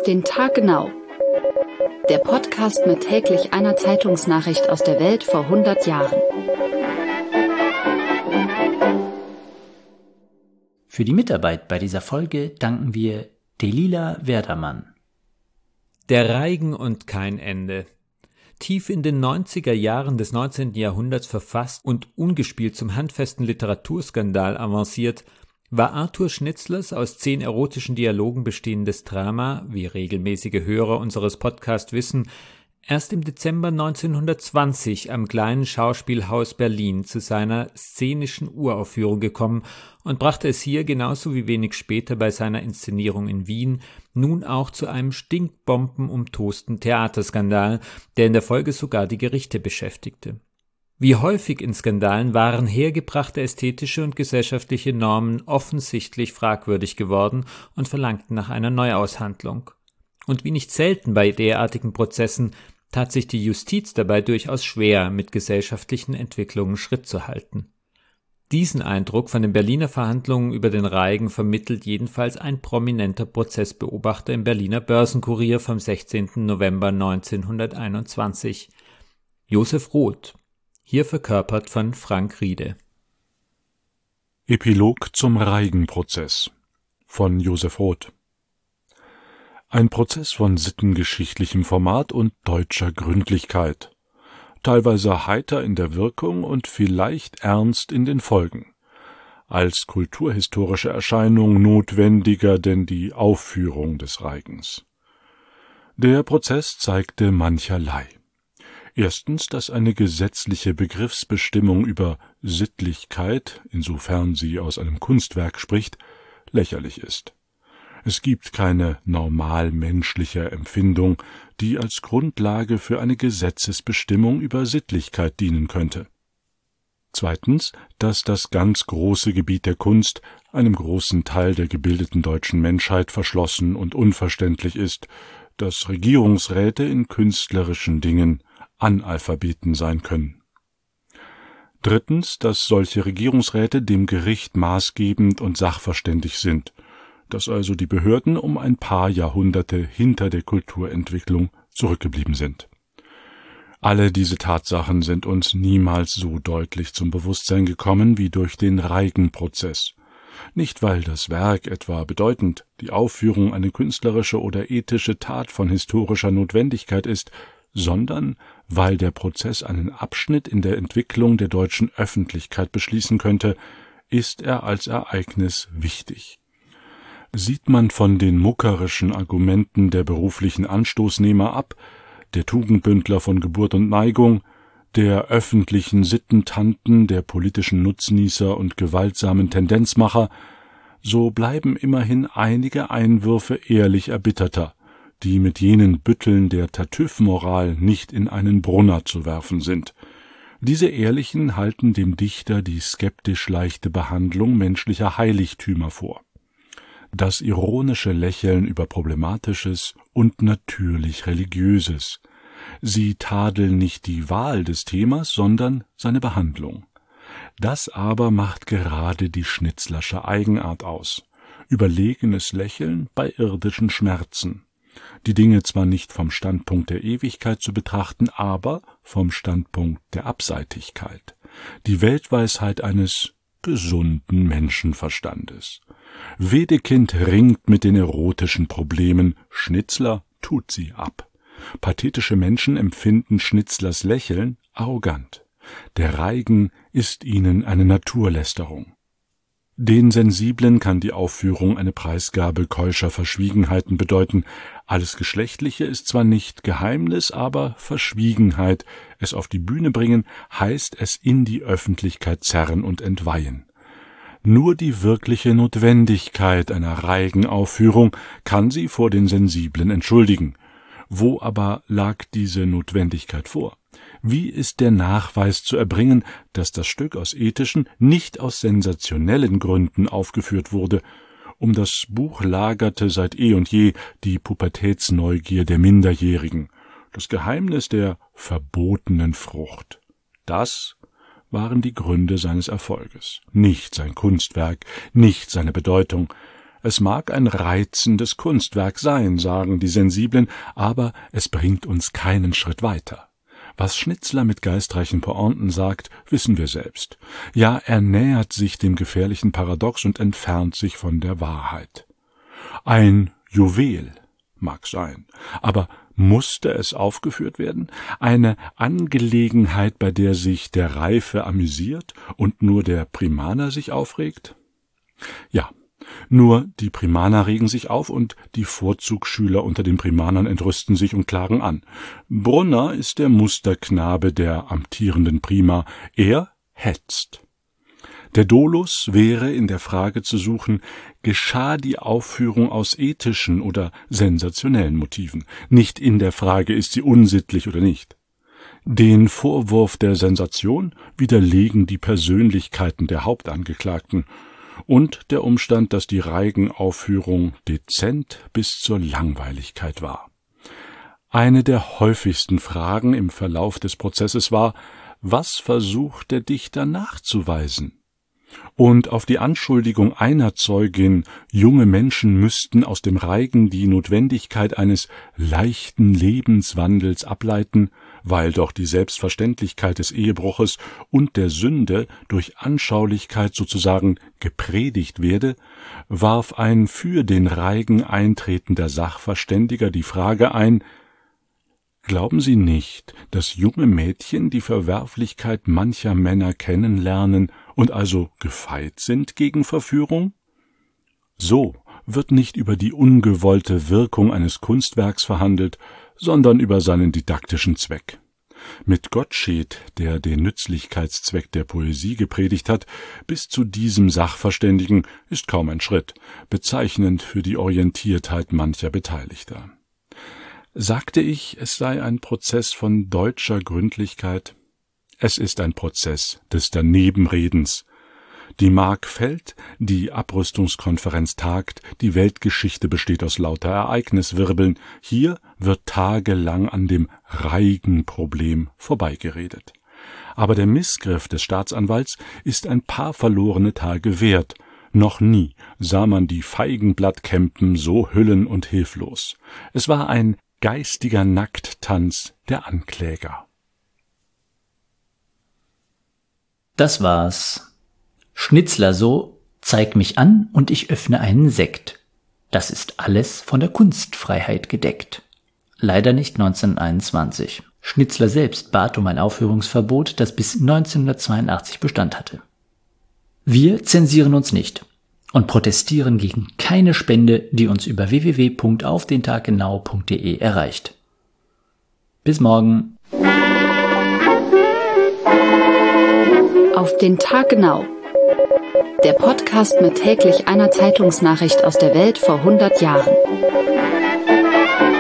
den Tag genau. Der Podcast mit täglich einer Zeitungsnachricht aus der Welt vor 100 Jahren. Für die Mitarbeit bei dieser Folge danken wir Delila Werdermann. Der Reigen und kein Ende. Tief in den 90er Jahren des 19. Jahrhunderts verfasst und ungespielt zum handfesten Literaturskandal avanciert, war Arthur Schnitzlers aus 10 erotischen Dialogen bestehendes Drama, wie regelmäßige Hörer unseres Podcasts wissen, erst im Dezember 1920 am Kleinen Schauspielhaus Berlin zu seiner szenischen Uraufführung gekommen und brachte es hier genauso wie wenig später bei seiner Inszenierung in Wien nun auch zu einem stinkbombenumtosten Theaterskandal, der in der Folge sogar die Gerichte beschäftigte. Wie häufig in Skandalen waren hergebrachte ästhetische und gesellschaftliche Normen offensichtlich fragwürdig geworden und verlangten nach einer Neuaushandlung. Und wie nicht selten bei derartigen Prozessen tat sich die Justiz dabei durchaus schwer, mit gesellschaftlichen Entwicklungen Schritt zu halten. Diesen Eindruck von den Berliner Verhandlungen über den Reigen vermittelt jedenfalls ein prominenter Prozessbeobachter im Berliner Börsenkurier vom 16. November 1921, Josef Roth, hier verkörpert von Frank Riede. Epilog zum Reigen-Prozess von Josef Roth. Ein Prozess von sittengeschichtlichem Format und deutscher Gründlichkeit, teilweise heiter in der Wirkung und vielleicht ernst in den Folgen, als kulturhistorische Erscheinung notwendiger denn die Aufführung des Reigens. Der Prozess zeigte mancherlei. Erstens, dass eine gesetzliche Begriffsbestimmung über Sittlichkeit, insofern sie aus einem Kunstwerk spricht, lächerlich ist. Es gibt keine normal menschliche Empfindung, die als Grundlage für eine Gesetzesbestimmung über Sittlichkeit dienen könnte. Zweitens, dass das ganz große Gebiet der Kunst einem großen Teil der gebildeten deutschen Menschheit verschlossen und unverständlich ist, dass Regierungsräte in künstlerischen Dingen Analphabeten sein können. Drittens, dass solche Regierungsräte dem Gericht maßgebend und sachverständig sind, dass also die Behörden um ein paar Jahrhunderte hinter der Kulturentwicklung zurückgeblieben sind. Alle diese Tatsachen sind uns niemals so deutlich zum Bewusstsein gekommen wie durch den Reigen-Prozess. Nicht, weil das Werk etwa bedeutend, die Aufführung eine künstlerische oder ethische Tat von historischer Notwendigkeit ist, sondern weil der Prozess einen Abschnitt in der Entwicklung der deutschen Öffentlichkeit beschließen könnte, ist er als Ereignis wichtig. Sieht man von den muckerischen Argumenten der beruflichen Anstoßnehmer ab, der Tugendbündler von Geburt und Neigung, der öffentlichen Sittentanten, der politischen Nutznießer und gewaltsamen Tendenzmacher, so bleiben immerhin einige Einwürfe ehrlich erbitterter, die mit jenen Bütteln der Tartüff-Moral nicht in einen Brunner zu werfen sind. Diese Ehrlichen halten dem Dichter die skeptisch leichte Behandlung menschlicher Heiligtümer vor. Das ironische Lächeln über Problematisches und natürlich Religiöses. Sie tadeln nicht die Wahl des Themas, sondern seine Behandlung. Das aber macht gerade die Schnitzlersche Eigenart aus. Überlegenes Lächeln bei irdischen Schmerzen. Die Dinge zwar nicht vom Standpunkt der Ewigkeit zu betrachten, aber vom Standpunkt der Abseitigkeit. Die Weltweisheit eines gesunden Menschenverstandes. Wedekind ringt mit den erotischen Problemen, Schnitzler tut sie ab. Pathetische Menschen empfinden Schnitzlers Lächeln arrogant. Der Reigen ist ihnen eine Naturlästerung. Den Sensiblen kann die Aufführung eine Preisgabe keuscher Verschwiegenheiten bedeuten. Alles Geschlechtliche ist zwar nicht Geheimnis, aber Verschwiegenheit. Es auf die Bühne bringen, heißt es in die Öffentlichkeit zerren und entweihen. Nur die wirkliche Notwendigkeit einer Reigenaufführung kann sie vor den Sensiblen entschuldigen. Wo aber lag diese Notwendigkeit vor? Wie ist der Nachweis zu erbringen, dass das Stück aus ethischen, nicht aus sensationellen Gründen aufgeführt wurde? Um das Buch lagerte seit eh und je die Pubertätsneugier der Minderjährigen, das Geheimnis der verbotenen Frucht. Das waren die Gründe seines Erfolges, nicht sein Kunstwerk, nicht seine Bedeutung. Es mag ein reizendes Kunstwerk sein, sagen die Sensiblen, aber es bringt uns keinen Schritt weiter. Was Schnitzler mit geistreichen Pointen sagt, wissen wir selbst. Ja, er nähert sich dem gefährlichen Paradox und entfernt sich von der Wahrheit. Ein Juwel mag sein, aber musste es aufgeführt werden? Eine Angelegenheit, bei der sich der Reife amüsiert und nur der Primaner sich aufregt? Ja, nur die Primaner regen sich auf und die Vorzugsschüler unter den Primanern entrüsten sich und klagen an. Brunner ist der Musterknabe der amtierenden Prima. Er hetzt. Der Dolus wäre in der Frage zu suchen, geschah die Aufführung aus ethischen oder sensationellen Motiven, nicht in der Frage, ist sie unsittlich oder nicht. Den Vorwurf der Sensation widerlegen die Persönlichkeiten der Hauptangeklagten und der Umstand, dass die Reigen-Aufführung dezent bis zur Langweiligkeit war. Eine der häufigsten Fragen im Verlauf des Prozesses war, was versucht der Dichter nachzuweisen? Und auf die Anschuldigung einer Zeugin, junge Menschen müssten aus dem Reigen die Notwendigkeit eines leichten Lebenswandels ableiten, weil doch die Selbstverständlichkeit des Ehebruches und der Sünde durch Anschaulichkeit sozusagen gepredigt werde, warf ein für den Reigen eintretender Sachverständiger die Frage ein: Glauben Sie nicht, dass junge Mädchen die Verwerflichkeit mancher Männer kennenlernen und also gefeit sind gegen Verführung? So wird nicht über die ungewollte Wirkung eines Kunstwerks verhandelt, sondern über seinen didaktischen Zweck. Mit Gottsched, der den Nützlichkeitszweck der Poesie gepredigt hat, bis zu diesem Sachverständigen ist kaum ein Schritt, bezeichnend für die Orientiertheit mancher Beteiligter. Sagte ich, es sei ein Prozess von deutscher Gründlichkeit? Es ist ein Prozess des Danebenredens. Die Mark fällt, die Abrüstungskonferenz tagt, die Weltgeschichte besteht aus lauter Ereigniswirbeln. Hier wird tagelang an dem Reigen-Problem vorbeigeredet. Aber der Missgriff des Staatsanwalts ist ein paar verlorene Tage wert. Noch nie sah man die Feigenblattkämpen so hüllen und hilflos. Es war ein geistiger Nackttanz der Ankläger. Das war's. Schnitzler so, zeig mich an und ich öffne einen Sekt. Das ist alles von der Kunstfreiheit gedeckt. Leider nicht 1921. Schnitzler selbst bat um ein Aufführungsverbot, das bis 1982 Bestand hatte. Wir zensieren uns nicht und protestieren gegen keine Spende, die uns über www.aufdentaggenau.de erreicht. Bis morgen. Auf den Tag genau. Der Podcast mit täglich einer Zeitungsnachricht aus der Welt vor 100 Jahren.